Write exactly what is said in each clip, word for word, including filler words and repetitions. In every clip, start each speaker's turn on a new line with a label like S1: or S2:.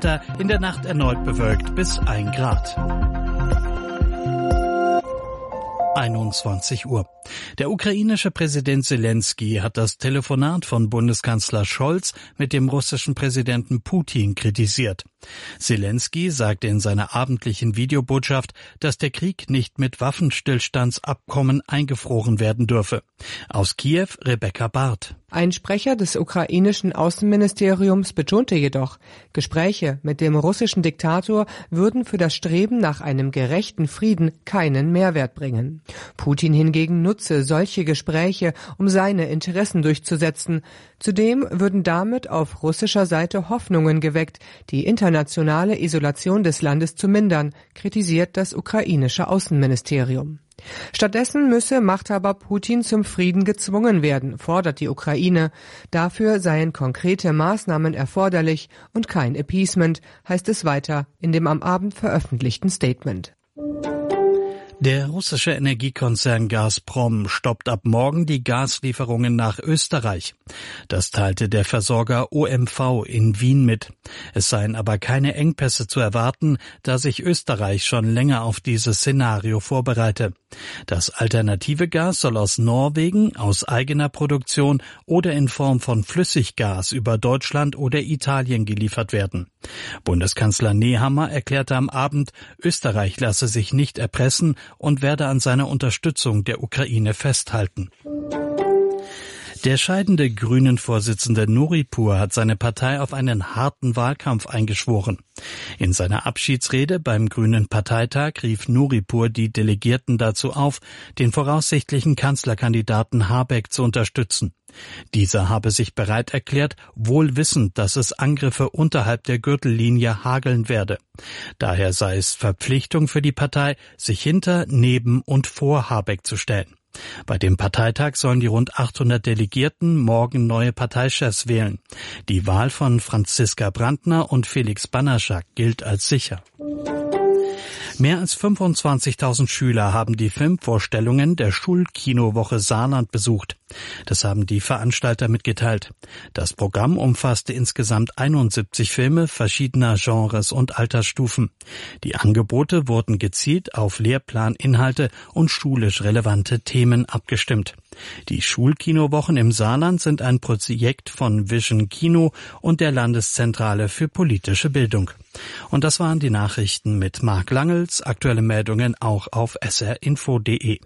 S1: Wetter, in der Nacht erneut bewölkt bis ein Grad. einundzwanzig Uhr. Der ukrainische Präsident Selenskyj hat das Telefonat von Bundeskanzler Scholz mit dem russischen Präsidenten Putin kritisiert. Selenskyj sagte in seiner abendlichen Videobotschaft, dass der Krieg nicht mit Waffenstillstandsabkommen eingefroren werden dürfe. Aus Kiew Rebecca Barth.
S2: Ein Sprecher des ukrainischen Außenministeriums betonte jedoch, Gespräche mit dem russischen Diktator würden für das Streben nach einem gerechten Frieden keinen Mehrwert bringen. Putin hingegen nutze solche Gespräche, um seine Interessen durchzusetzen. Zudem würden damit auf russischer Seite Hoffnungen geweckt, die internationale Isolation des Landes zu mindern, kritisiert das ukrainische Außenministerium. Stattdessen müsse Machthaber Putin zum Frieden gezwungen werden, fordert die Ukraine. Dafür seien konkrete Maßnahmen erforderlich und kein Appeasement, heißt es weiter in dem am Abend veröffentlichten Statement.
S1: Der russische Energiekonzern Gazprom stoppt ab morgen die Gaslieferungen nach Österreich. Das teilte der Versorger O M V in Wien mit. Es seien aber keine Engpässe zu erwarten, da sich Österreich schon länger auf dieses Szenario vorbereite. Das alternative Gas soll aus Norwegen, aus eigener Produktion oder in Form von Flüssiggas über Deutschland oder Italien geliefert werden. Bundeskanzler Nehammer erklärte am Abend, Österreich lasse sich nicht erpressen und werde an seiner Unterstützung der Ukraine festhalten. Der scheidende Grünen-Vorsitzende Nuripur hat seine Partei auf einen harten Wahlkampf eingeschworen. In seiner Abschiedsrede beim Grünen Parteitag rief Nuripur die Delegierten dazu auf, den voraussichtlichen Kanzlerkandidaten Habeck zu unterstützen. Dieser habe sich bereit erklärt, wohl wissend, dass es Angriffe unterhalb der Gürtellinie hageln werde. Daher sei es Verpflichtung für die Partei, sich hinter, neben und vor Habeck zu stellen. Bei dem Parteitag sollen die rund achthundert Delegierten morgen neue Parteichefs wählen. Die Wahl von Franziska Brandner und Felix Banaszak gilt als sicher. Mehr als fünfundzwanzigtausend Schüler haben die Filmvorstellungen der Schulkinowoche Saarland besucht. Das haben die Veranstalter mitgeteilt. Das Programm umfasste insgesamt einundsiebzig Filme verschiedener Genres und Altersstufen. Die Angebote wurden gezielt auf Lehrplaninhalte und schulisch relevante Themen abgestimmt. Die Schulkinowochen im Saarland sind ein Projekt von Vision Kino und der Landeszentrale für politische Bildung. Und das waren die Nachrichten mit Marc Langels. Aktuelle Meldungen auch auf s r info punkt d e.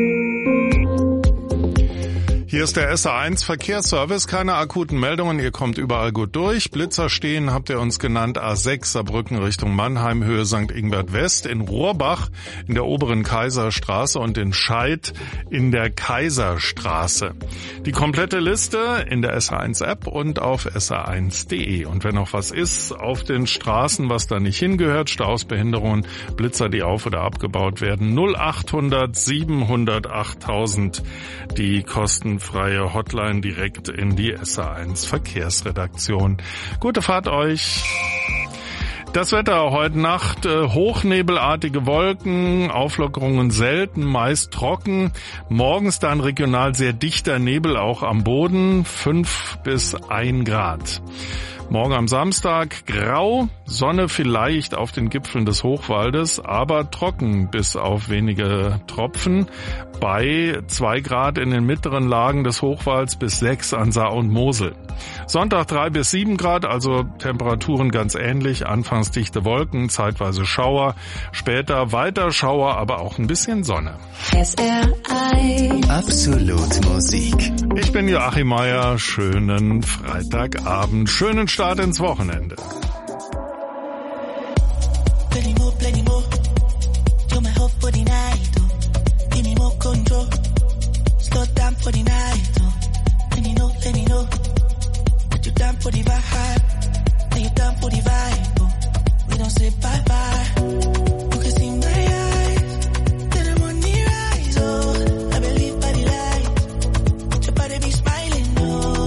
S3: Hier ist der S A eins Verkehrsservice. Keine akuten Meldungen, ihr kommt überall gut durch. Blitzer stehen, habt ihr uns genannt, A sechs Saarbrücken Richtung Mannheim, Höhe Sankt Ingbert West, in Rohrbach in der oberen Kaiserstraße und in Scheid in der Kaiserstraße. Die komplette Liste in der S A eins App und auf s a eins punkt d e. Und wenn noch was ist auf den Straßen, was da nicht hingehört, Staus, Behinderungen, Blitzer, die auf- oder abgebaut werden, null achthundert siebenhundert achttausend, die kosten freie Hotline direkt in die S A eins Verkehrsredaktion. Gute Fahrt euch. Das Wetter heute Nacht, äh, hochnebelartige Wolken, Auflockerungen selten, meist trocken. Morgens dann regional sehr dichter Nebel auch am Boden, fünf bis ein Grad. Morgen am Samstag grau, Sonne vielleicht auf den Gipfeln des Hochwaldes, aber trocken bis auf wenige Tropfen. Bei zwei Grad in den mittleren Lagen des Hochwalds bis sechs an Saar und Mosel. Sonntag drei bis sieben Grad, also Temperaturen ganz ähnlich. Anfangs dichte Wolken, zeitweise Schauer, später weiter Schauer, aber auch ein bisschen Sonne.
S4: S R eins Absolut Musik.
S3: Ich bin Joachim Meier, schönen Freitagabend, schönen Start ins Wochenende.
S5: Plenty more, plenty more. You're my hope for the night, oh. Give me more control. Slow down for the night, oh. Let me know, let me know. That you down for the vibe. That you down for the vibe, oh. We don't say bye-bye. You can see my eyes. Let the money rise, oh. I believe by the light. Your body be smiling, oh.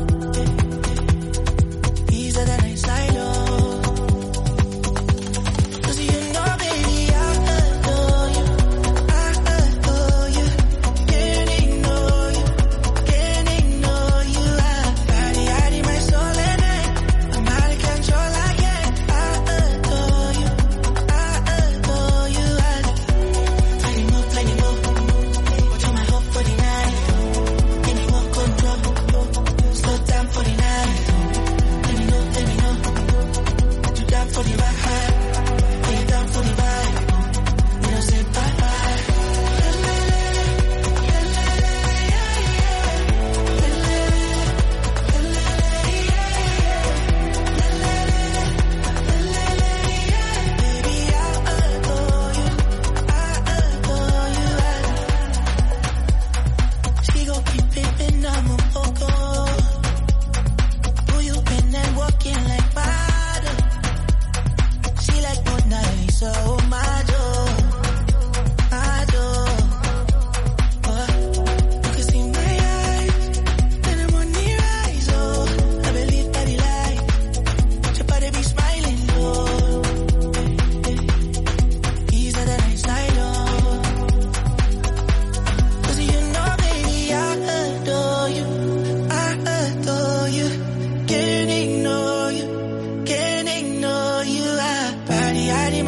S5: Easier than I slide, oh. I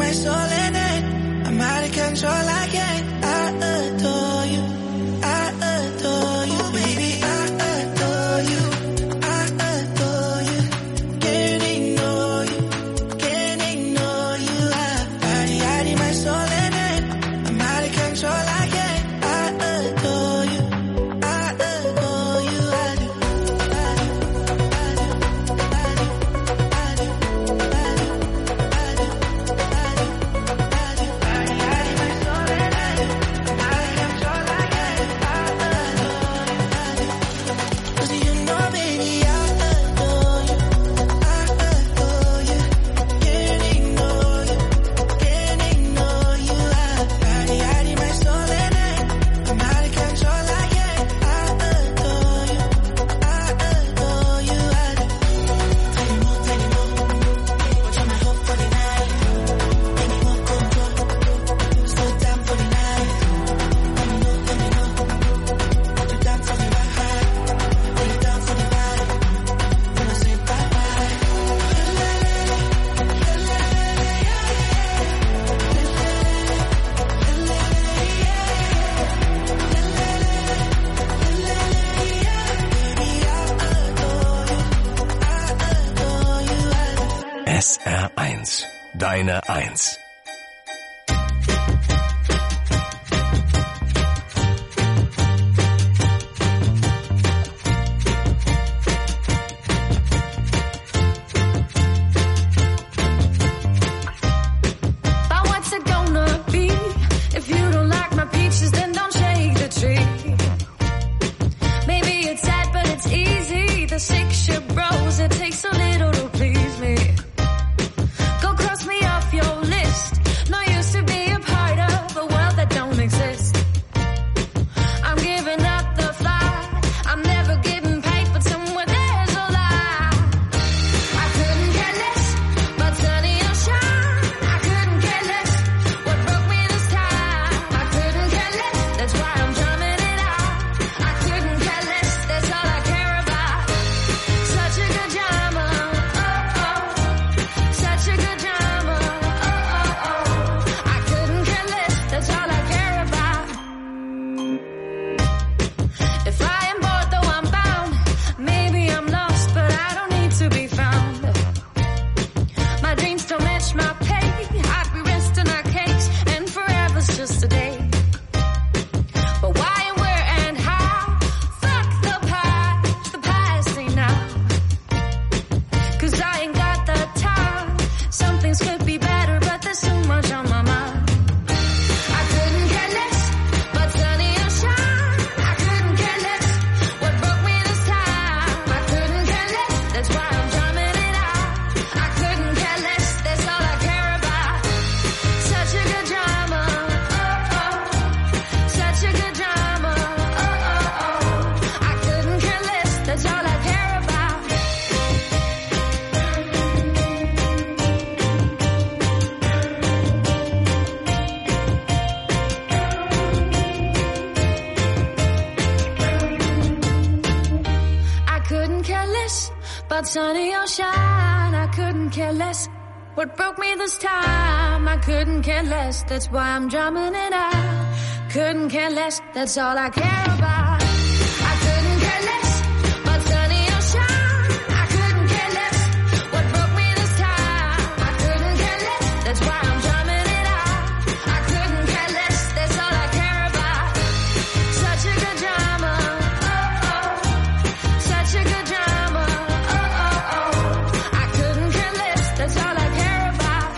S5: my soul in it. I'm out of control, I can't. I adore you, I adore you, baby, I adore you, I adore you. Can't ignore you, can't ignore you. I body, body, my soul in it. I'm out of control, I can't. I adore you, I adore you. I do, I do, I do, I do, I do, I do, I do, I do.
S4: S R eins, deine Eins.
S6: But sunny or shine, I couldn't care less. What broke me this time, I couldn't care less. That's why I'm drumming it out. Couldn't care less, that's all I care about. I couldn't care less, but sunny or shine, I couldn't care less. What broke me this time, I couldn't care less. That's why I'm drumming it out. I couldn't care less, that's all I care about. Such a good drama, oh oh, such a good drama, oh oh oh. I couldn't care less, that's all I care about.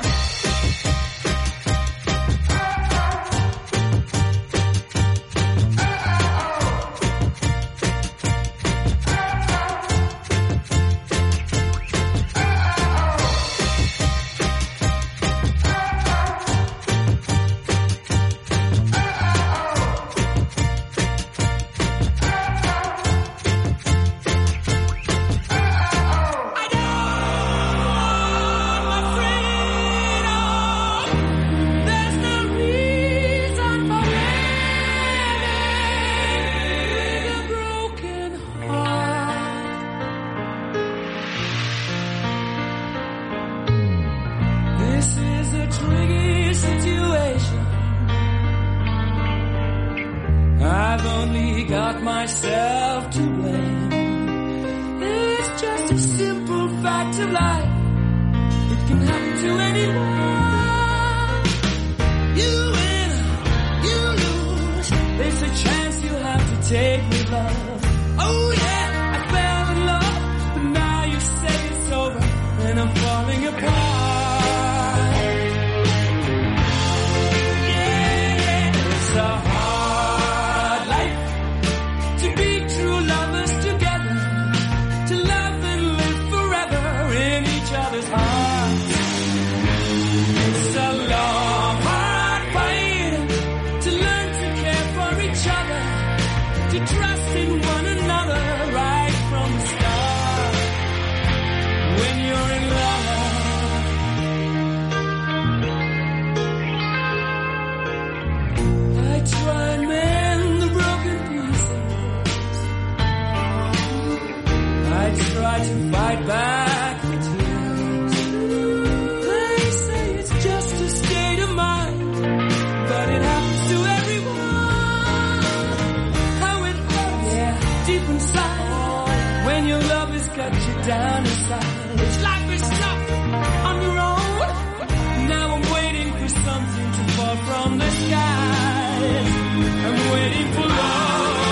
S6: Oh oh, oh This is a
S7: tricky situation. I've only got myself to blame. It's just a simple fact of life. It can happen to anyone. You win, you lose. There's a chance you have to take with love. Oh yeah, I fell in love, but now you say it's over, and I'm falling apart. To fight back the tears. They say it's just a state of mind, but it happens to everyone. How it hurts, yeah, deep inside, when your love has got you down inside. It's life is tough on your own. Now I'm waiting for something to fall from the sky. I'm waiting for love.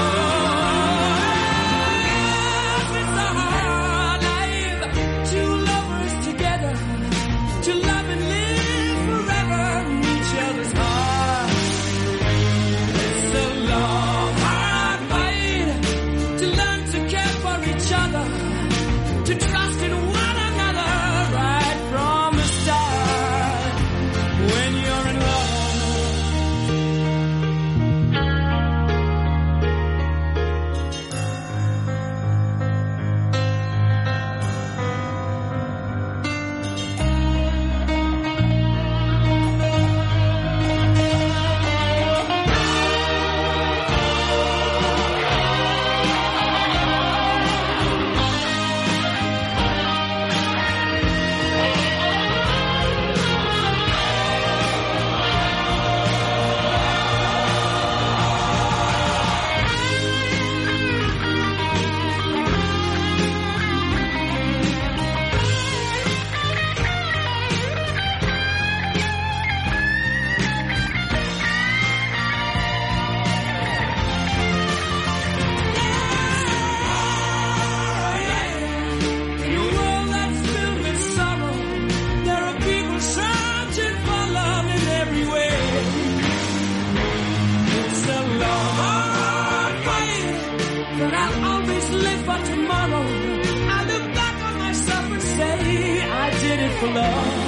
S7: For love,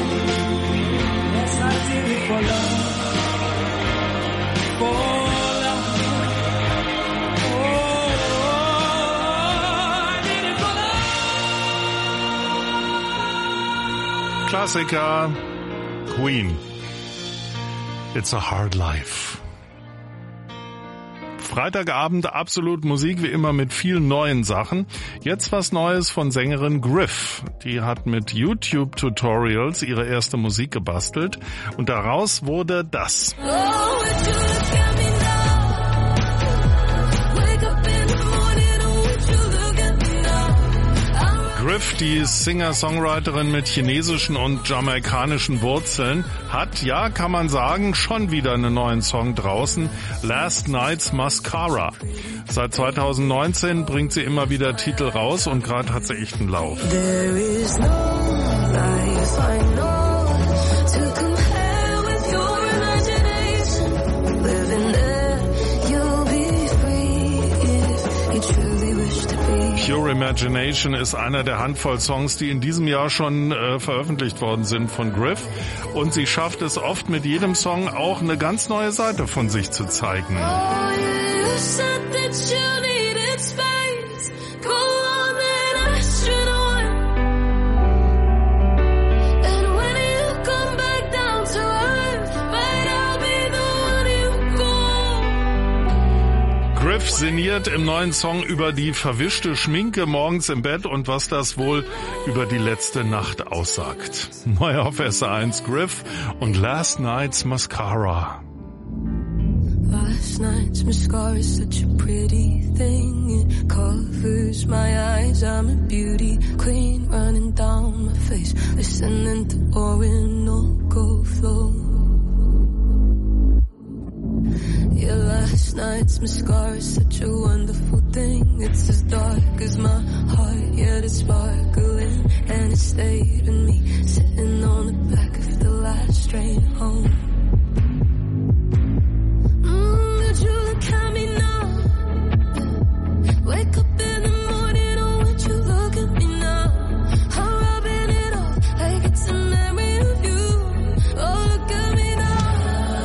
S7: yes I did it for love, for love, oh, I did it for love.
S3: Klassiker, Queen, It's a Hard Life. Freitagabend absolut Musik, wie immer mit vielen neuen Sachen. Jetzt was Neues von Sängerin Griff. Die hat mit YouTube-Tutorials ihre erste Musik gebastelt und daraus wurde das. Griff, die Singer-Songwriterin mit chinesischen und jamaikanischen Wurzeln, hat, ja, kann man sagen, schon wieder einen neuen Song draußen, Last Night's Mascara. Seit zwanzig neunzehn bringt sie immer wieder Titel raus und gerade hat sie echt einen Lauf.
S8: There is no life I know to compare with your imagination. Living there, you'll be free if you truly wish to be.
S3: Pure Imagination ist einer der Handvoll Songs, die in diesem Jahr schon äh, veröffentlicht worden sind von Griff. Und sie schafft es oft mit jedem Song auch eine ganz neue Seite von sich zu zeigen.
S8: Oh, you said that you needed space. Go on and astronaut. And when you come back down to earth, might I'll be the one you call.
S3: Griff Griff sinniert im neuen Song über die verwischte Schminke morgens im Bett und was das wohl über die letzte Nacht aussagt. Neu auf S R eins Griff und Last Night's Mascara.
S8: Last night's mascara is such a pretty thing. It covers my eyes. I'm a beauty queen running down my face, listening to Orinoco flow. Yeah, last night's mascara is such a wonderful thing. It's as dark as my heart, yet it's sparkling, and it stayed in me, sitting on the back of the last train home. Would you look at me now? Wake up in the morning, oh, would you look at me now? I'm rubbing it off like it's a memory of you. Oh, look at me now.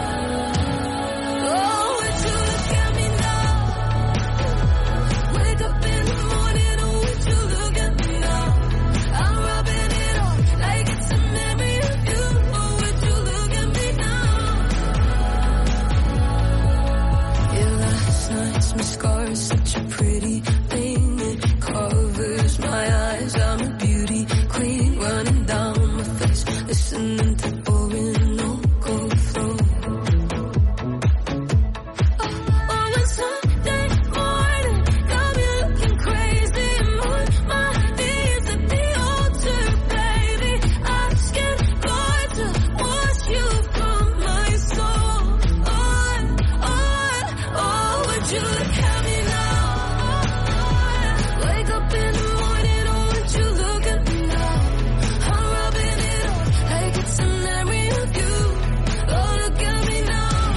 S8: Oh, would you look at me now? Wake up in the morning, oh, would you look at me now? I'm rubbing it off like it's a memory of you. Oh, would you look at me now? Yeah, last night's mascara is such a pretty thing. It covers my eyes. I'm a beauty queen running down my face, listening to Orinoco flow. Oh, oh, it's Sunday morning, got me looking crazy. I'm on my knees at the altar, baby, asking God to wash you from my soul. Oh, oh, oh, would you look at me now? Wake up in the morning, oh, would you look at me now? I'm rubbing it off like it's a memory of you. Oh, look at me now.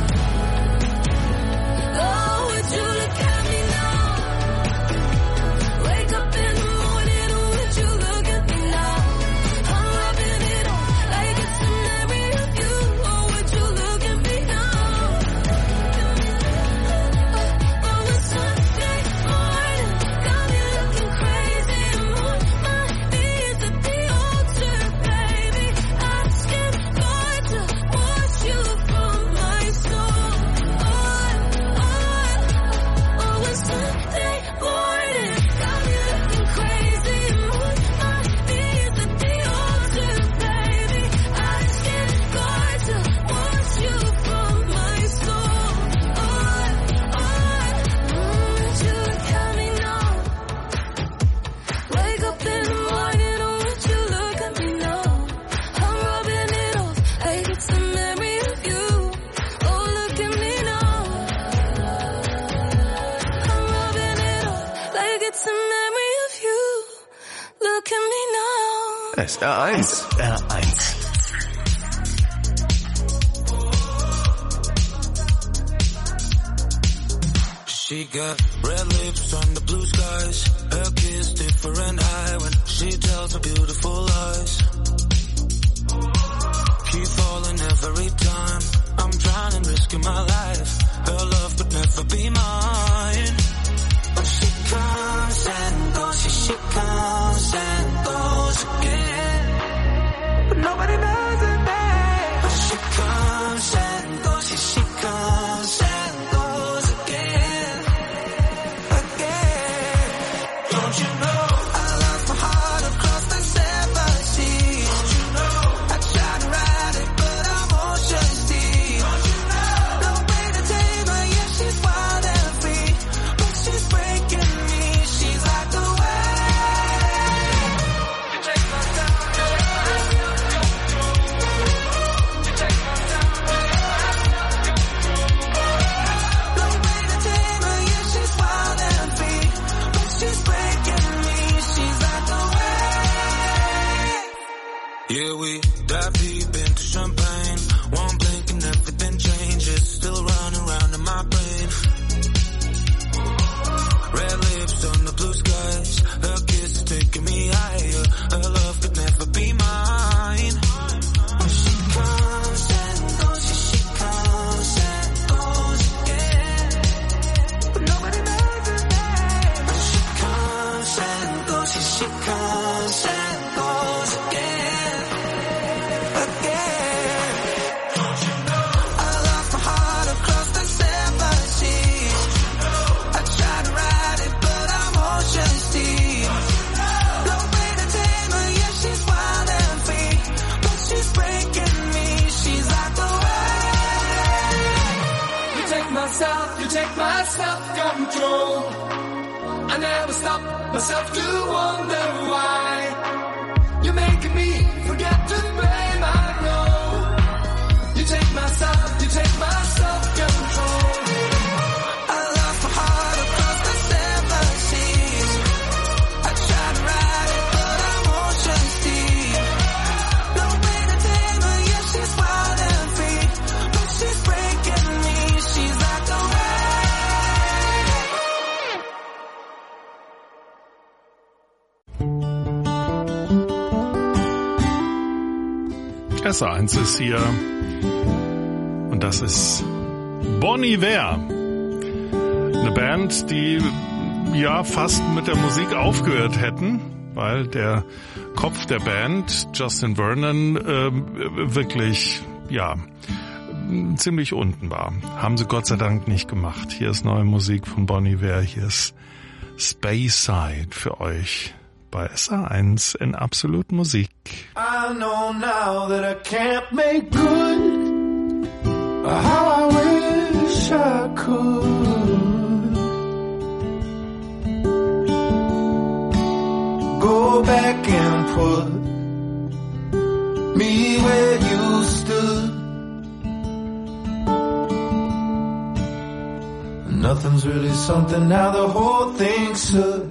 S8: Oh, would you look at me now? Wake up in the morning, oh, would you look at me now? I'm rubbing it off like it's a memory of you. Oh, would you look at me now? Oh, it's Sunday morning, got me looking crazy. I'm on my knees at the altar, baby, asking God to wash you from my soul. Oh, oh, oh, it's Sunday morning, got me looking crazy. I'm on my knees at the altar, baby, asking God to wash you from my soul. Oh, oh, would you look at me now? Wake up in the morning, oh, would you look at me now? I'm rubbing it off like it's a memory of you. Oh, look at me now. I'm rubbing it off like it's a memory of you. Look at me now.
S4: S R eins. S R eins.
S9: She got red lips on the blue skies. Her kiss different high when she tells her beautiful lies. Keep falling every time. I'm drowning, risking my life. Her love could never be mine. But she comes and goes, she, she comes and goes again. But nobody knows her name. But she comes and goes, she, she comes and goes again. Again. Don't you know I lost my heart across the seven seas? Don't you know I tried to ride it, but I'm ocean's deep. Don't you know no way to tame her? Yeah, she's wild and free, but she's breaking me. She's like the wave. You take my time. You take my time. No way to tame her. Yeah, she's wild and free, but she's breaking me. She's like the wave. Yeah, we dive deep into champagne. One blink and everything changes. Still running around in my brain. Red lips on the blue skies. Her kiss is taking me higher. Her love could never be mine. When she comes and goes, she, she comes and goes again. But nobody knows her name. When she comes and goes, she, she comes and goes again. Again. Don't you know I lost my heart across the seven seas?
S7: my self-control. I never stop myself to wonder why you're making me forget to pay my role. You take my self, you take my self-control. I lost my heart across the seven seas. I tried to ride it, but I'm ocean deep. No way to tame her, yeah, she's wild and free. But she's breaking me, she's like a
S3: S eins ist hier und das ist Bon Iver. Eine Band, die ja fast mit der Musik aufgehört hätten, weil der Kopf der Band, Justin Vernon, äh, wirklich, ja, ziemlich unten war. Haben sie Gott sei Dank nicht gemacht. Hier ist neue Musik von Bon Iver, hier ist Speyside für euch bei S A eins in Absolut Musik.
S9: I know now that I can't make good how I wish I could. Go back and put me where you stood. Nothing's really something now, the whole thing should.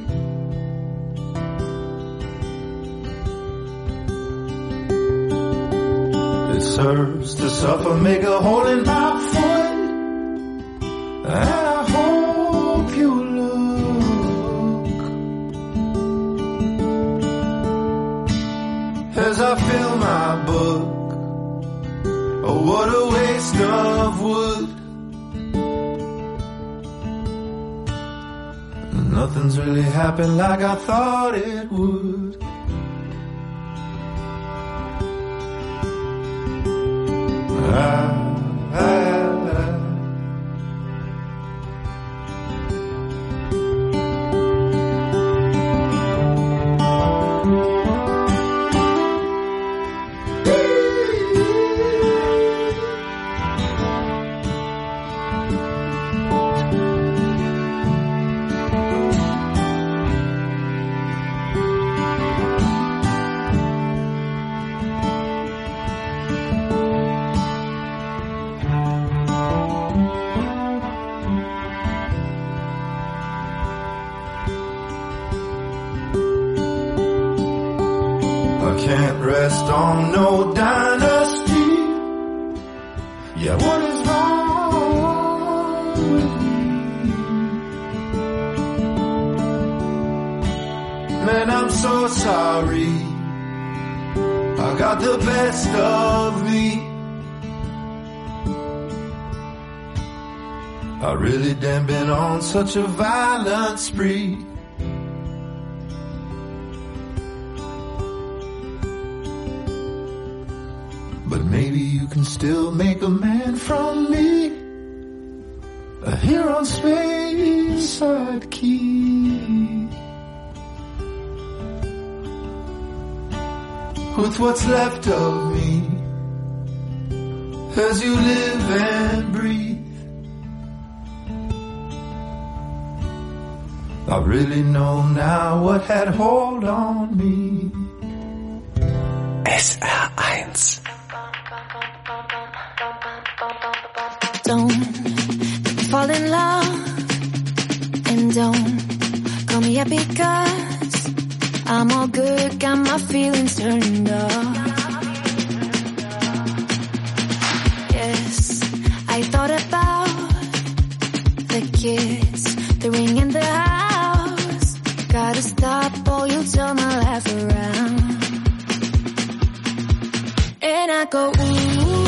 S9: It serves to suffer, make a hole in my foot, and I hope you look as I fill my book. Oh, what a waste of wood. Nothing's really happened like I thought it would. I, I, I. Can't rest on no dynasty. Yeah, what is wrong with me? Man, I'm so sorry. I got the best of me. I really damn been on such a violent spree. But maybe you can still make a man from me, uh, here on Speyside Key. With what's left of me, as you live and breathe, I really know now what had hold on me.
S4: S R eins.
S6: Don't fall in love and don't call me up because I'm all good, got my feelings turned off. Yes, I thought about the kids, the ring in the house. Gotta stop or you'll turn my life around. And I go, ooh.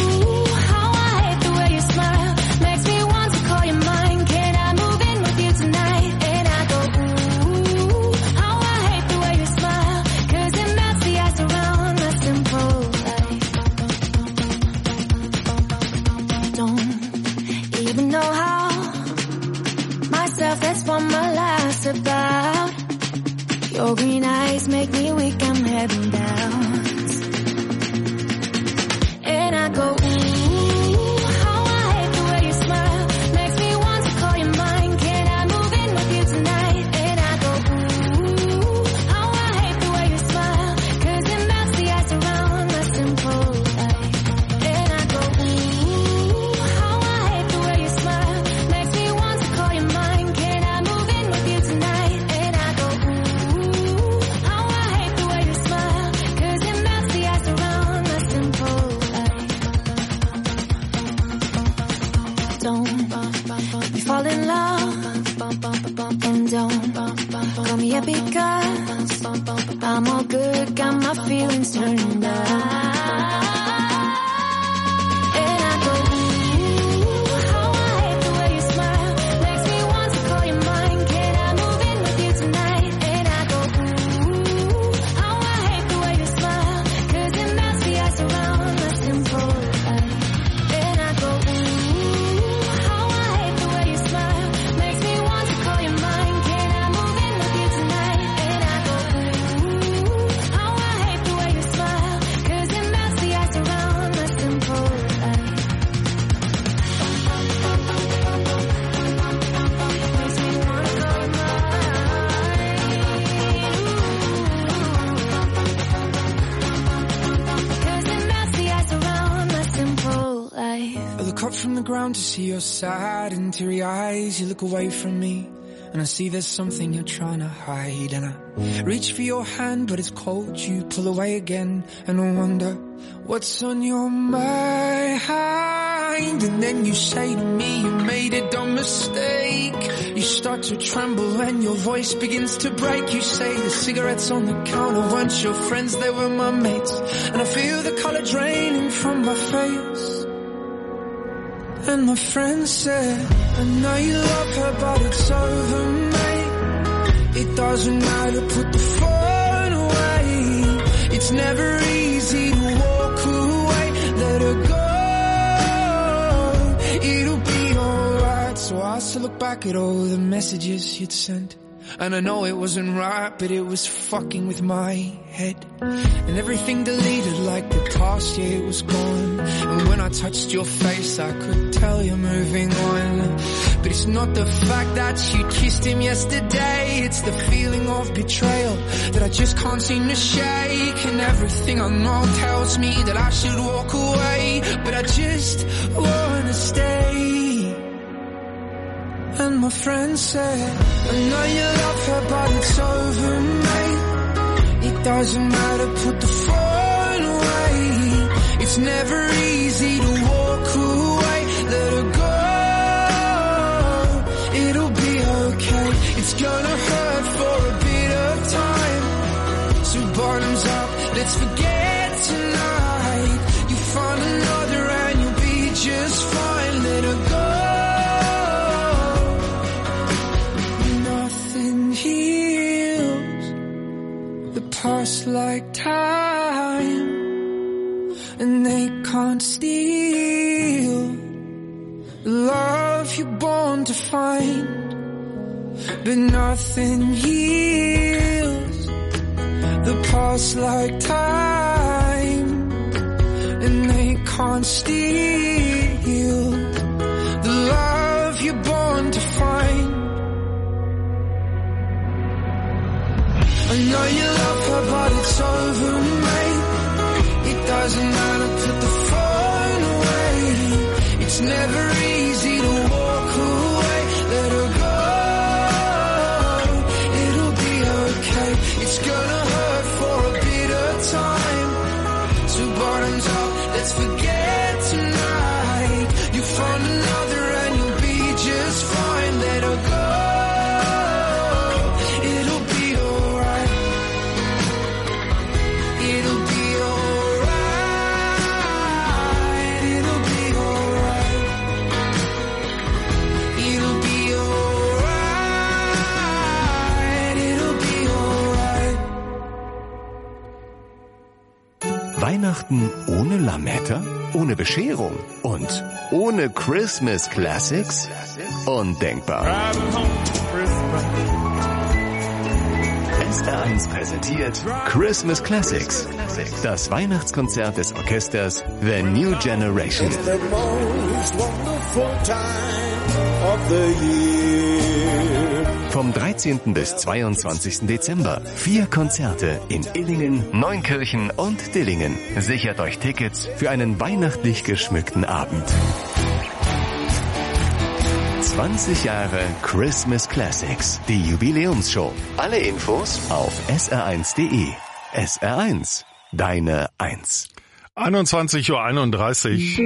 S6: About your green eyes make me weak, I'm heading down. And I go, ooh, how I hate the way you smile. Makes me want to call you good, got my feelings turned up.
S7: From the ground to see your sad and teary eyes, you look away from me and I see there's something you're trying to hide, and I reach for your hand but it's cold, you pull away again and I wonder what's on your mind. And then you say to me you made a dumb mistake, you start to tremble and your voice begins to break. You say the cigarettes on the counter weren't your friends, they were my mates, and I feel the color draining from my face. And my friend said, I know you love her, but it's over, mate. It doesn't matter, put the phone away. It's never easy to walk away. Let her go, it'll be alright. So I still look back at all the messages you'd sent, and I know it wasn't right, but it was fucking with my head. And everything deleted like the past year was gone. And when I touched your face I could tell you're moving on. But it's not the fact that you kissed him yesterday, it's the feeling of betrayal that I just can't seem to shake. And everything I know tells me that I should walk away, but I just wanna stay. And my friend said, I know you love her, but it's over, mate. It doesn't matter, put the phone away. It's never easy to walk away. Let her go, it'll be okay. It's gonna hurt for a bit of time. So bottoms up, let's forget tonight. You find another and you'll be just fine. Let her go. Past like time, and they can't steal the love you're born to find. But nothing heals the past like time, and they can't steal the love you're born to find. I know you love her, but it's over, mate. It doesn't matter, put the phone away. It's never easy to walk away. Let her go, it'll be okay. It's gonna hurt for a bit of time. So bottoms up, let's forget tonight. You find another and you'll be just fine. Let her go.
S4: Weihnachten ohne Lametta, ohne Bescherung und ohne Christmas Classics? Undenkbar. S R eins präsentiert Christmas Classics, das Weihnachtskonzert des Orchesters The New Generation. Vom dreizehnten bis zweiundzwanzigsten Dezember. Vier Konzerte in Illingen, Neunkirchen und Dillingen. Sichert euch Tickets für einen weihnachtlich geschmückten Abend. zwanzig Jahre Christmas Classics, die Jubiläumsshow. Alle Infos auf S R eins Punkt de. S R eins, deine Eins.
S3: einundzwanzig Uhr einunddreißig.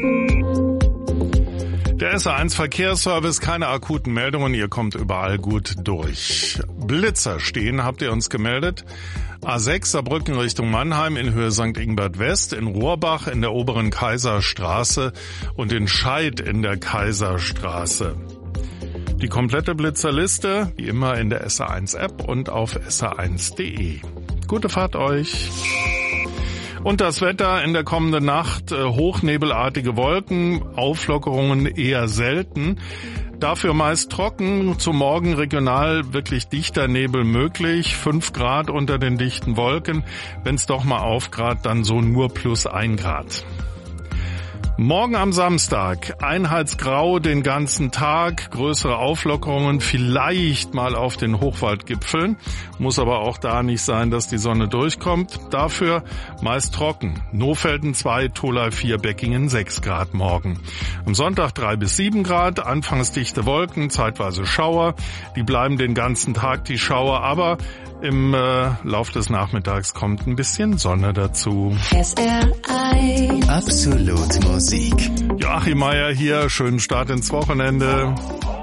S3: Der S R eins Verkehrsservice, keine akuten Meldungen, ihr kommt überall gut durch. Blitzer stehen, habt ihr uns gemeldet. A sechs Saarbrücken Richtung Mannheim in Höhe Sankt Ingbert West, in Rohrbach in der oberen Kaiserstraße und in Scheid in der Kaiserstraße. Die komplette Blitzerliste, wie immer in der S R eins App und auf S R eins punkt de. Gute Fahrt euch! Und das Wetter in der kommenden Nacht, äh, hochnebelartige Wolken, Auflockerungen eher selten. Dafür meist trocken, zum Morgen regional wirklich dichter Nebel möglich, fünf Grad unter den dichten Wolken. Wenn's doch mal aufgrad, dann so nur plus ein Grad. Morgen am Samstag, Einheitsgrau den ganzen Tag, größere Auflockerungen, vielleicht mal auf den Hochwaldgipfeln. Muss aber auch da nicht sein, dass die Sonne durchkommt. Dafür meist trocken. Nohfelden zwei, Tholey vier, Beckingen sechs Grad morgen. Am Sonntag drei bis sieben Grad, anfangs dichte Wolken, zeitweise Schauer. Die bleiben den ganzen Tag, die Schauer, aber im äh, Lauf des Nachmittags kommt ein bisschen Sonne dazu.
S8: S R eins
S4: Absolut Musik.
S3: Joachim Meier hier, schönen Start ins Wochenende.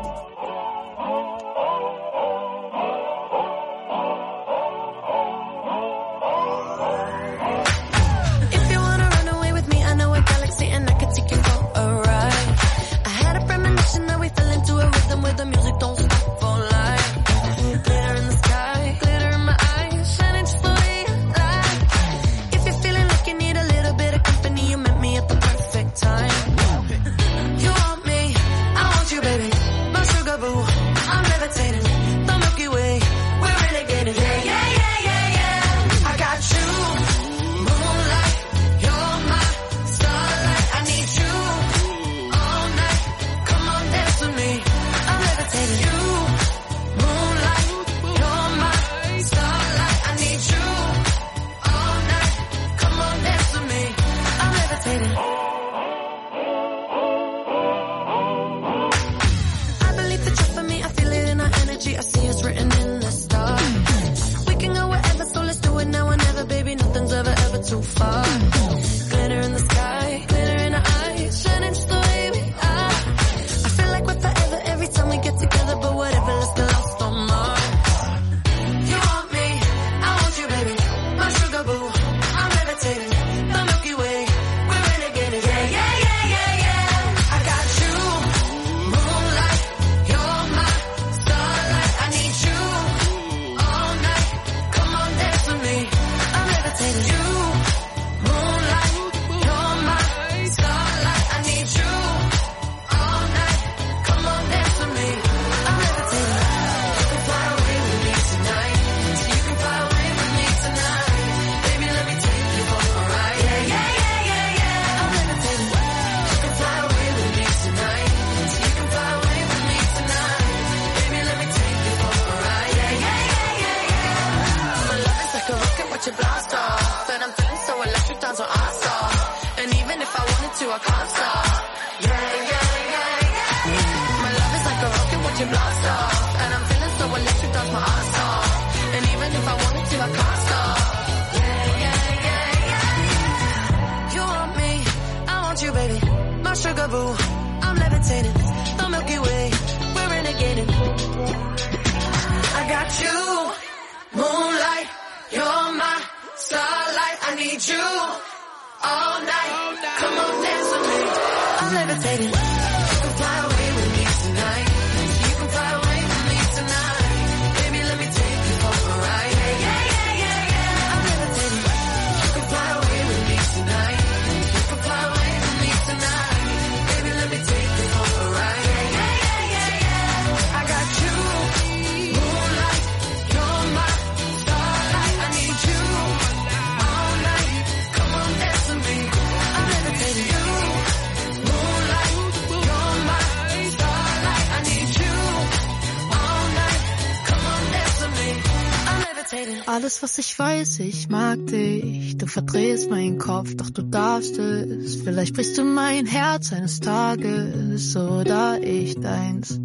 S10: Alles, was ich weiß, ich mag dich. Du verdrehst meinen Kopf, doch du darfst es. Vielleicht brichst du mein Herz eines Tages oder ich deins.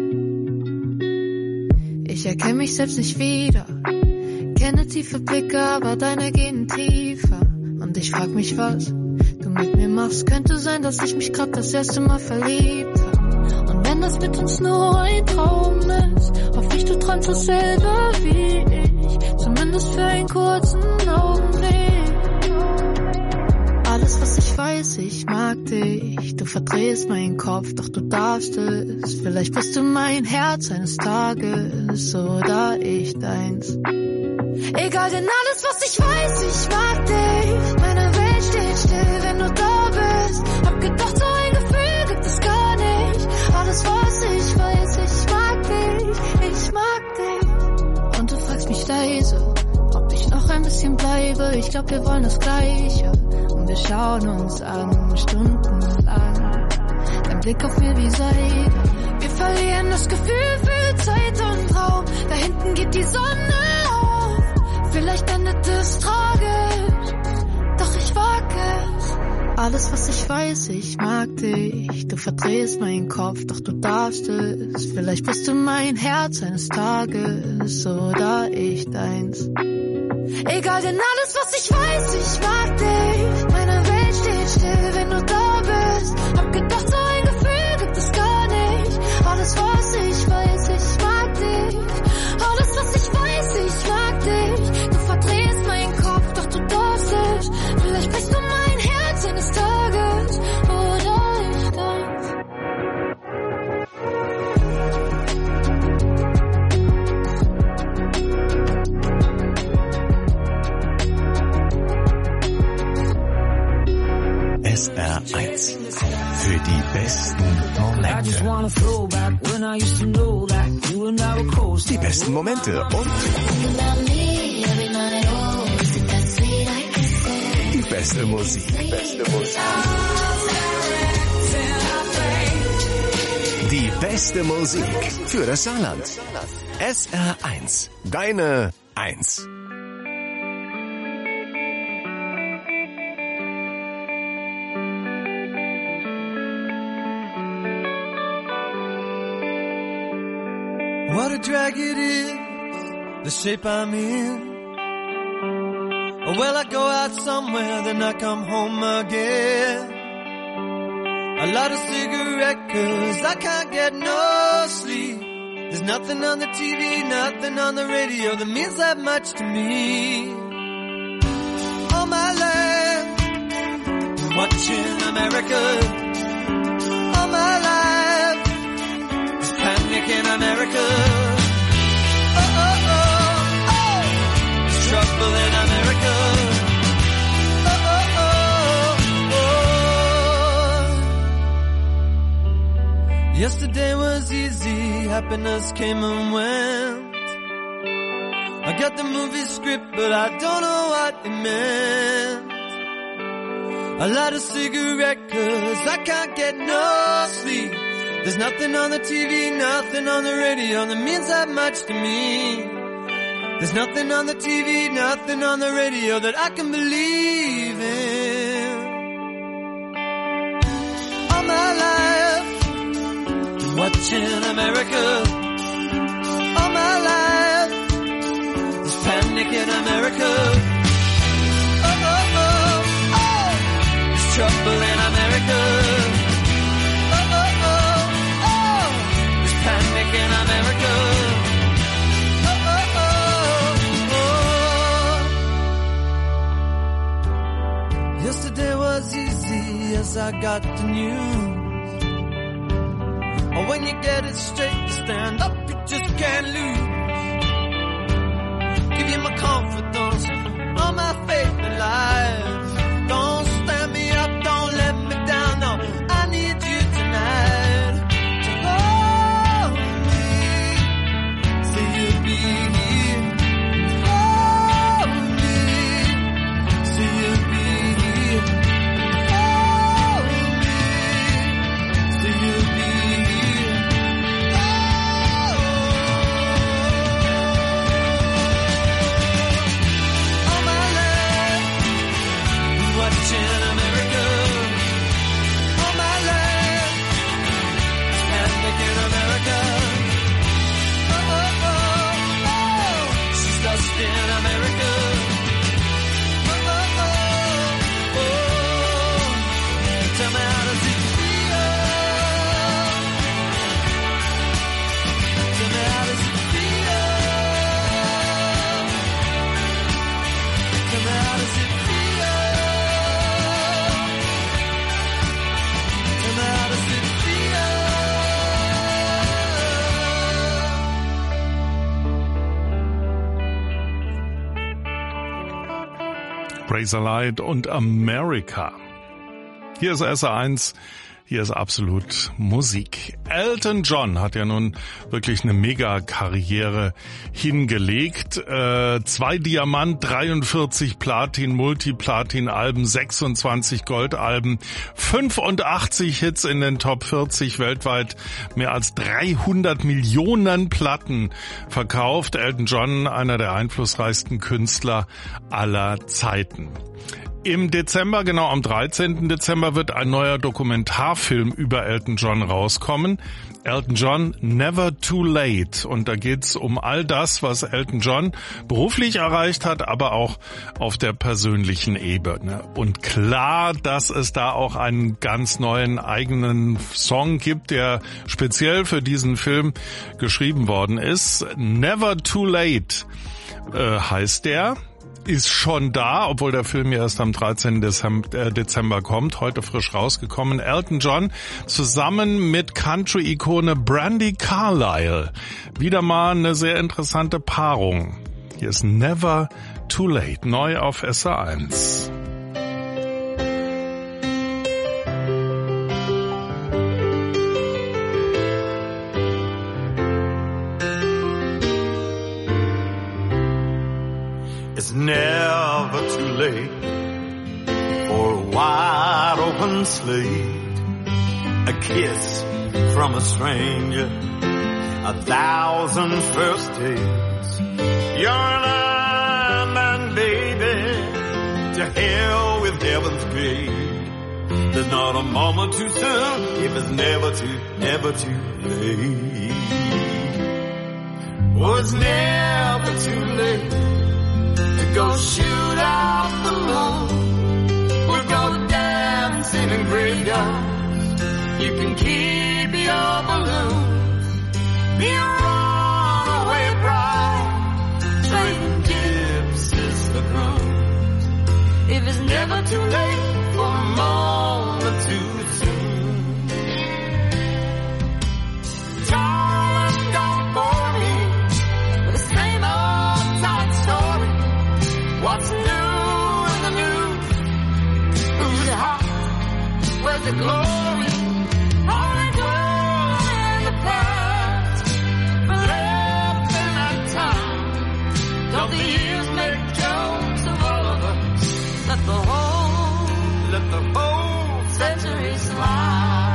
S10: Ich erkenne mich selbst nicht wieder. Kenne tiefe Blicke, aber deine gehen tiefer. Und ich frag mich, was du mit mir machst. Könnte sein, dass ich mich grad das erste Mal verliebt hab. Und wenn das mit uns nur ein Traum ist, hoffe ich, du träumst dasselbe wie ich. Zumindest zumindest für einen kurzen Augenblick. Alles, was ich weiß, ich mag dich. Du verdrehst meinen Kopf, doch du darfst es. Vielleicht bist du mein Herz eines Tages oder ich deins. Egal, denn alles, was ich weiß, ich mag dich. Meine Welt steht still, wenn du da bist. Hab gedacht, so ein Gefühl gibt es gar nicht. Alles, was ich weiß, ich mag dich, ich mag dich. Und du fragst mich leise, ob ich noch ein bisschen bleibe. Ich glaub, wir wollen das Gleiche. Und wir schauen uns an, stundenlang. Dein Blick auf mir wie Seide. Wir verlieren das Gefühl für Zeit und Raum. Da hinten geht die Sonne auf. Vielleicht endet es tragisch, doch ich wag es. Alles, was ich weiß, ich mag dich. Du verdrehst meinen Kopf, doch du darfst es. Vielleicht bist du mein Herz eines Tages oder ich deins. Egal, denn alles, was ich weiß, ich mag dich. Meine Welt steht still, wenn du da bist. Hab gedacht, so ein Gefühl gibt es gar nicht. Alles, was ich weiß, ich mag dich. Alles, was ich weiß, ich mag dich. Du verdrehst meinen Kopf, doch du darfst es. Vielleicht bist du mein Herz eines Tages oder ich deins.
S4: S R eins. Für die besten Momente. Die besten Momente und die beste Musik. Beste Musik. Die beste Musik für das Saarland. S R eins. Deine Eins.
S11: What a drag it is, the shape I'm in. Well, I go out somewhere, then I come home again. I light a cigarette cause I can't get no sleep. There's nothing on the T V, nothing on the radio that means that much to me. All my life, watching America. All my life, there's panic in America. Oh, oh, oh, oh, there's trouble in America. Oh, oh, oh, oh. Yesterday was easy, happiness came and went. I got the movie script, but I don't know what it meant. I light a cigarette cause I can't get no sleep. There's nothing on the T V, nothing on the radio that means that much to me. There's nothing on the T V, nothing on the radio that I can believe in. All my life, watching America. All my life, there's panic in America. Oh, oh, oh, oh, there's trouble in America. Oh, oh, oh, oh, there's panic in America. Oh, oh, oh, oh. Yesterday was easy as I got the news. Oh, when you get it straight to stand up, you just can't lose. Give you my confidence, all my faith in life. Don't stand me up, don't let me down, no, I need you tonight. To hold me, say you'll be here. Hold me, say you'll be here. Hold me, say you'll be here. All my life,
S3: Razorlight und America. Hier ist S R eins. Hier ist absolut Musik. Elton John hat ja nun wirklich eine Mega-Karriere hingelegt. Äh, zwei Diamant, dreiundvierzig Platin, Multiplatin-Alben, sechsundzwanzig Goldalben, fünfundachtzig Hits in den Top vierzig weltweit, mehr als dreihundert Millionen Platten verkauft. Elton John, einer der einflussreichsten Künstler aller Zeiten. Im Dezember, genau am dreizehnten Dezember, wird ein neuer Dokumentarfilm über Elton John rauskommen. Elton John, Never Too Late. Und da geht's um all das, was Elton John beruflich erreicht hat, aber auch auf der persönlichen Ebene. Und klar, dass es da auch einen ganz neuen eigenen Song gibt, der speziell für diesen Film geschrieben worden ist. Never Too Late äh, heißt der. Ist schon da, obwohl der Film ja erst am dreizehnten Dezember kommt, heute frisch rausgekommen. Elton John zusammen mit Country-Ikone Brandi Carlile. Wieder mal eine sehr interessante Paarung. Hier ist Never Too Late, neu auf S R eins.
S12: It's never too late for a wide open slate, a kiss from a stranger, a thousand first dates. You're an man, baby, to hell with heaven's gate. There's not a moment too soon if it's never too, never too late. Oh, it's never too late to go shoot out the moon. We'll go dancing in graveyards. You can keep your balloons. Be a runaway bride, trading gypsies for crumbs. If it's never too late for a moment too soon. Darling, don't bore me with the same old tight story. What's new in the news? Who's hot? Where's the glory? Only glory in the past. Left in that time. Don't the years make jokes of all of us? Let the whole, let the whole century slide.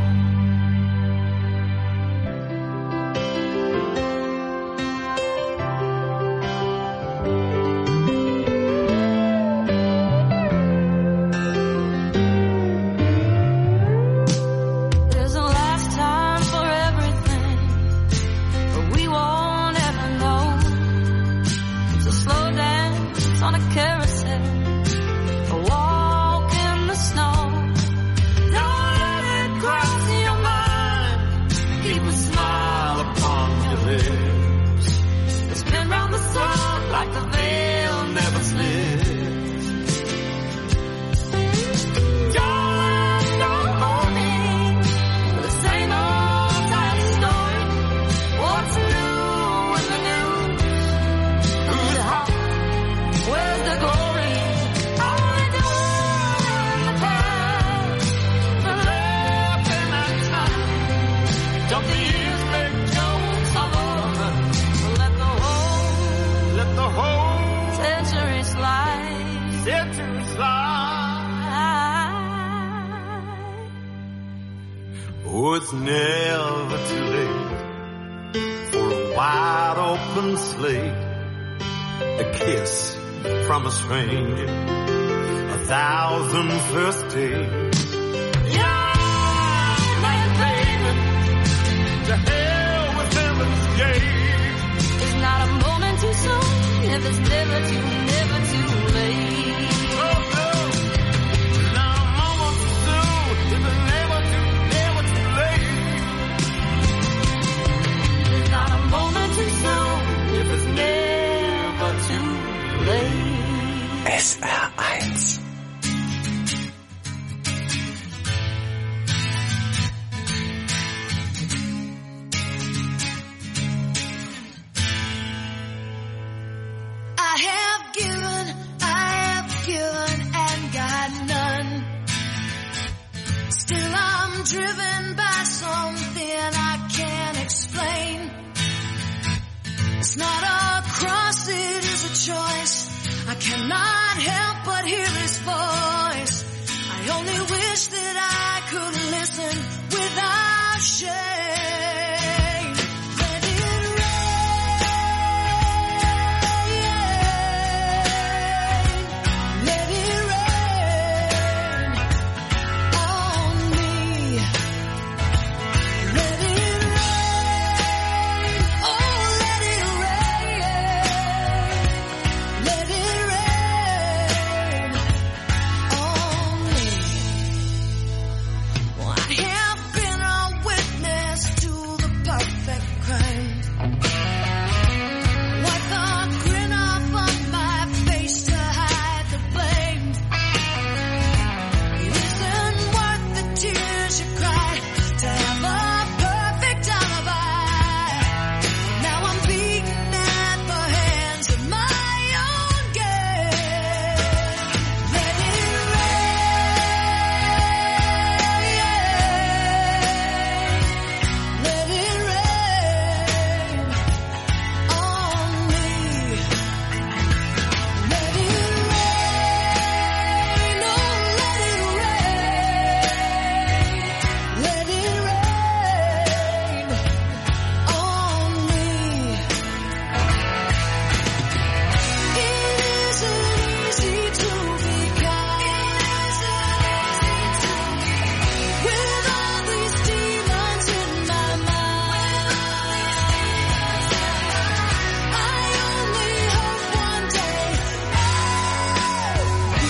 S12: Oh, it's never too late for a wide open slate, a kiss from a stranger, a thousand first dates. Yeah, man, baby, to hell with heaven's gate.
S6: It's not a moment too soon if it's never too, never too late.
S12: Oh, no, not a moment too soon if it's never too, never too late.
S6: It's not a moment too soon if it's never too late.
S4: S R eins.
S6: I have I'm driven by something I can't explain. It's not a cross, it is a choice. I cannot help but hear his voice. I only wish that I could listen without shame. Let it rain. Let it rain on me. Let it rain. Oh, let it rain. Let it rain on me. Well, I have been a witness to the perfect crime. Wipe the grin off of my face to hide the blame. It isn't worth the tears you cry to have a perfect alibi. Now I'm beaten at the hands of my own game. Let it rain. Let it rain on me. Let it rain. Oh, let it rain. Let it rain on me. It isn't easy to be kind. With all these demons in my mind, I only hope one day I'll be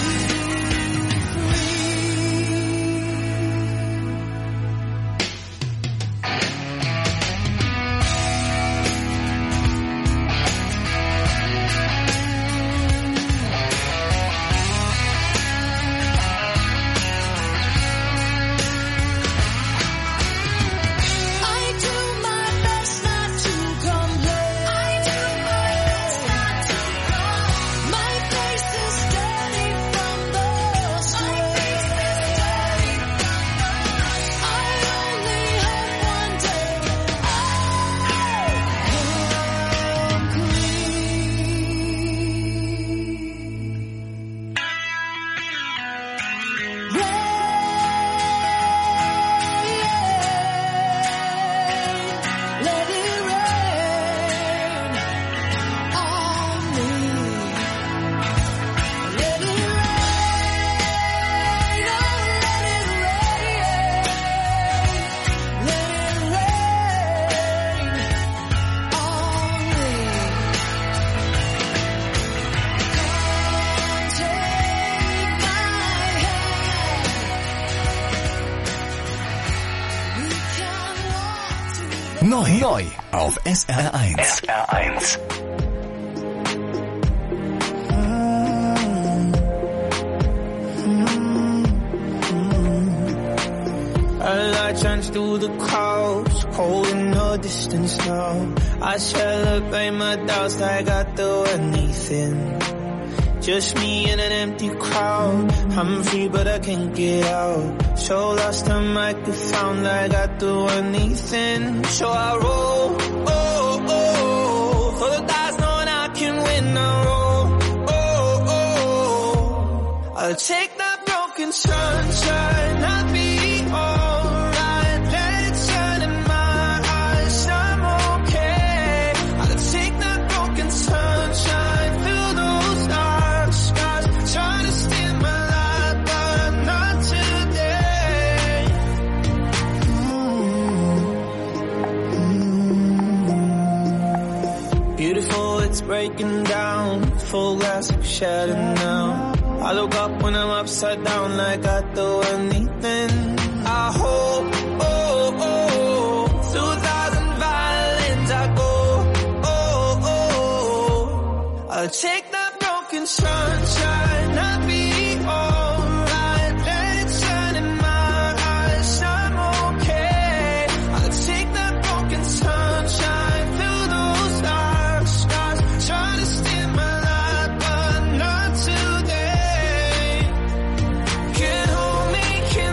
S6: I do my best not to complain. I do my best not to complain. My face is dirty from the strain. I only hope one day I'll come clean. Let it rain on me. Let it rain. Oh, let it rain. Let it rain on me. Come take my hand. We can walk together.
S4: Neu, neu auf S R eins. S R eins.
S13: A light shines through the clouds, cold in the distance now. I celebrate my doubts like I do anything. Just me in an empty crowd. I'm free but I can't get out. So lost I might be found like I do anything. So I roll, oh, oh, for the dice knowing I can win. I roll, oh, oh, I'll take that broken sunshine. I'll be alright. Let it shine in my eyes. I'm okay. I'll take that broken sunshine. Fill those dark skies. Trying to steal my life, but not today. Beautiful, it's breaking down. Full glass shattered now. I look up when I'm upside down like I do anything. I hope, oh, oh, through thousand violins I go, oh, oh, I'll take that broken sunshine. I'll be alright. Let it shine in my eyes. I'm okay. I'll take that broken sunshine. Fill those dark skies. Trying to steal my life, but not today. Can't hold me, can't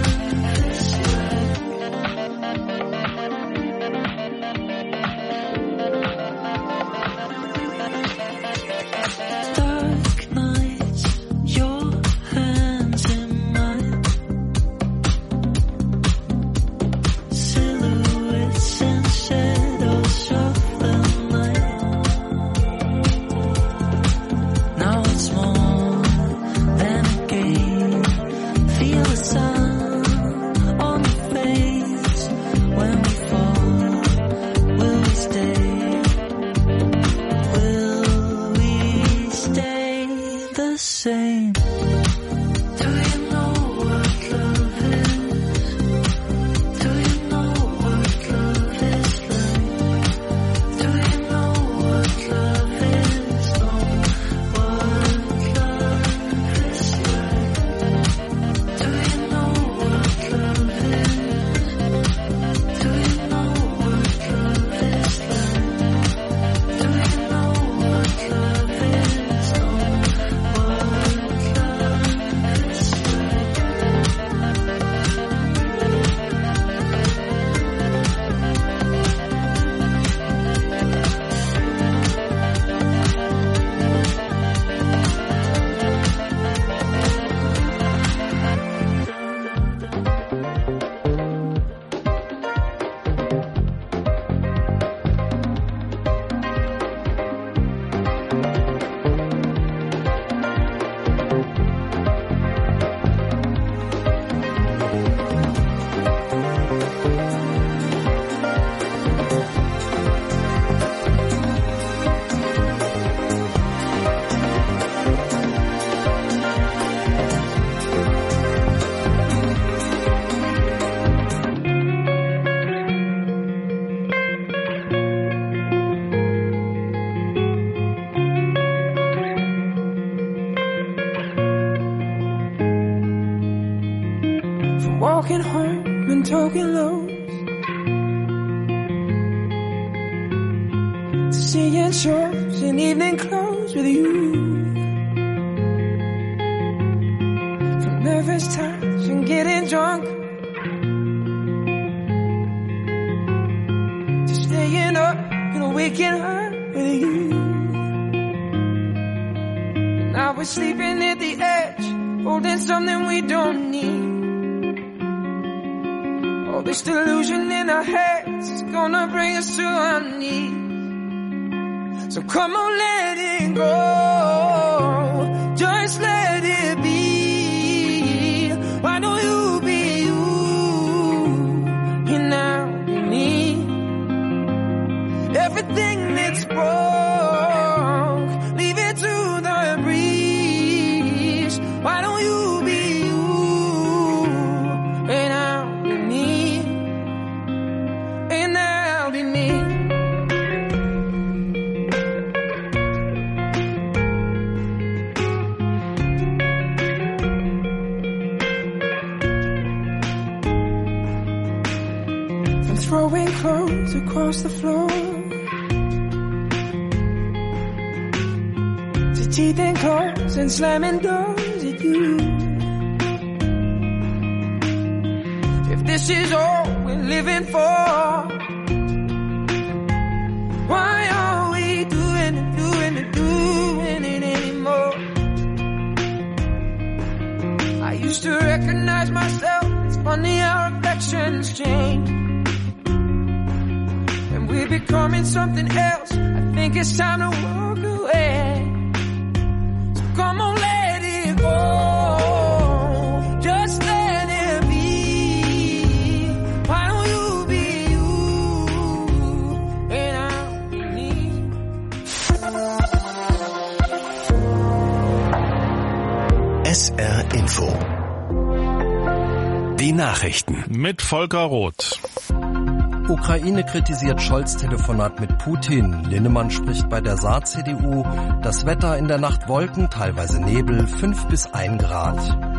S8: love
S13: walking home and token lows, to seeing shows in evening clothes with you, from nervous touch and getting drunk, to staying up and waking up with you. Now we're sleeping at the edge, holding something we don't need. All this delusion in our heads is gonna bring us to our knees. So come on, let it go, just let it be. Why don't you be you, and now be me? Everything that's broke, leave it to the breeze. Why don't you be you, and I'll be me, and I'll be me. From throwing clothes across the floor, to teeth and claws and slamming doors at you. If this is all we're living for, why are we doing it, doing it, doing it anymore? I used to recognize myself, it's funny how reflections change. When we're becoming something else, I think it's time to walk away. So come on, let it go, just let it be. Why don't you be you, and I'll be me.
S4: S R Info. Die Nachrichten.
S3: Mit Volker Roth.
S14: Ukraine kritisiert Scholz Telefonat mit Putin. Linnemann spricht bei der Saar-C D U. Das Wetter in der Nacht Wolken, teilweise Nebel, fünf bis ein Grad.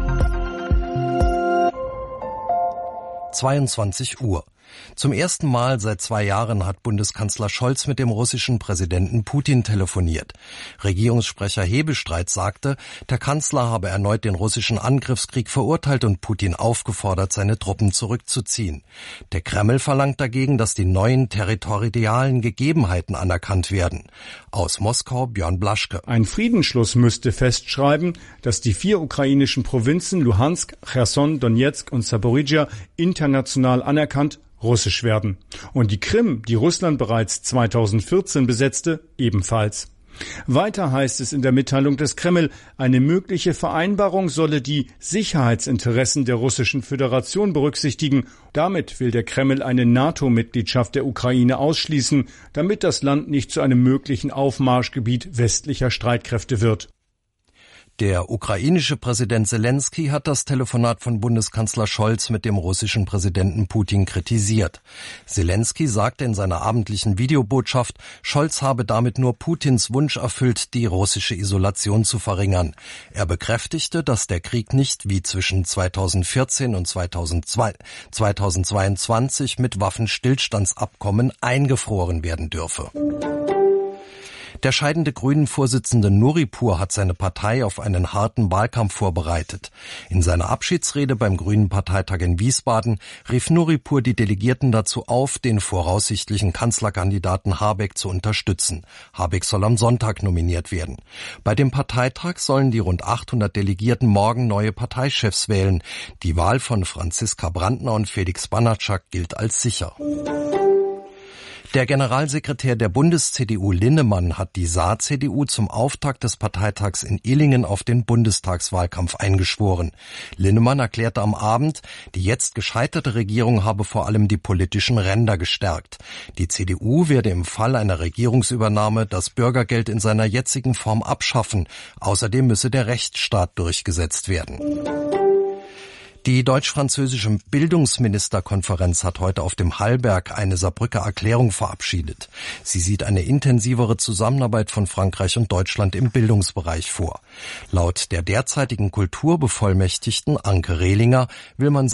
S14: zweiundzwanzig Uhr. Zum ersten Mal seit zwei Jahren hat Bundeskanzler Scholz mit dem russischen Präsidenten Putin telefoniert. Regierungssprecher Hebestreit sagte, der Kanzler habe erneut den russischen Angriffskrieg verurteilt und Putin aufgefordert, seine Truppen zurückzuziehen. Der Kreml verlangt dagegen, dass die neuen territorialen Gegebenheiten anerkannt werden. Aus Moskau Björn Blaschke.
S15: Ein Friedensschluss müsste festschreiben, dass die vier ukrainischen Provinzen Luhansk, Cherson, Donetsk und Saporidschja international anerkannt russisch werden. Und die Krim, die Russland bereits zweitausendvierzehn besetzte, ebenfalls. Weiter heißt es in der Mitteilung des Kreml, eine mögliche Vereinbarung solle die Sicherheitsinteressen der Russischen Föderation berücksichtigen. Damit will der Kreml eine NATO-Mitgliedschaft der Ukraine ausschließen, damit das Land nicht zu einem möglichen Aufmarschgebiet westlicher Streitkräfte wird.
S14: Der ukrainische Präsident Selenskyj hat das Telefonat von Bundeskanzler Scholz mit dem russischen Präsidenten Putin kritisiert. Selenskyj sagte in seiner abendlichen Videobotschaft, Scholz habe damit nur Putins Wunsch erfüllt, die russische Isolation zu verringern. Er bekräftigte, dass der Krieg nicht wie zwischen zweitausendvierzehn und zweitausendzweiundzwanzig mit Waffenstillstandsabkommen eingefroren werden dürfe. Der scheidende Grünen-Vorsitzende Nuripur hat seine Partei auf einen harten Wahlkampf vorbereitet. In seiner Abschiedsrede beim Grünen-Parteitag in Wiesbaden rief Nuripur die Delegierten dazu auf, den voraussichtlichen Kanzlerkandidaten Habeck zu unterstützen. Habeck soll am Sonntag nominiert werden. Bei dem Parteitag sollen die rund achthundert Delegierten morgen neue Parteichefs wählen. Die Wahl von Franziska Brandner und Felix Banatschak gilt als sicher. Der Generalsekretär der Bundes-C D U Linnemann hat die Saar-C D U zum Auftakt des Parteitags in Illingen auf den Bundestagswahlkampf eingeschworen. Linnemann erklärte am Abend, die jetzt gescheiterte Regierung habe vor allem die politischen Ränder gestärkt. Die C D U werde im Fall einer Regierungsübernahme das Bürgergeld in seiner jetzigen Form abschaffen. Außerdem müsse der Rechtsstaat durchgesetzt werden. Die deutsch-französische Bildungsministerkonferenz hat heute auf dem Hallberg eine Saarbrücker Erklärung verabschiedet. Sie sieht eine intensivere Zusammenarbeit von Frankreich und Deutschland im Bildungsbereich vor. Laut der derzeitigen Kulturbevollmächtigten Anke Rehlinger will man